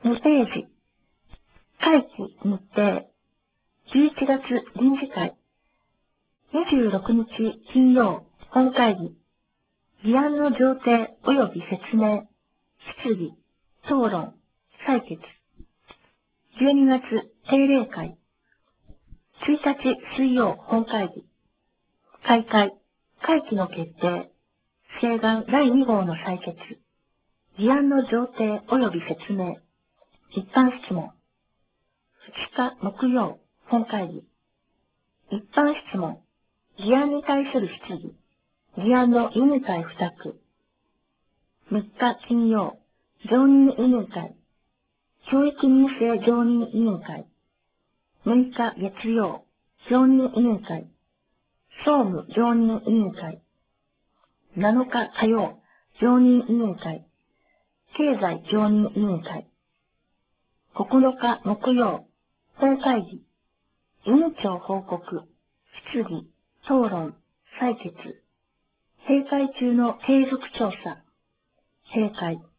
2ページ。会期日程。11月臨時会。26日金曜、本会議。議案の上程及び説明。質疑、討論、採決。12月定例会。1日水曜、本会議。開会、会期の決定。請願第2号の採決。議案の上程及び説明。一般質問。2日木曜、本会議。一般質問。議案に対する質疑。議案の委員会付託。3日金曜、常任委員会。教育民生常任委員会。6日月曜、常任委員会。総務常任委員会。7日火曜、常任委員会。経済常任委員会。9日木曜、本会議。委員長報告、質疑、討論、採決。閉会中の継続調査。閉会。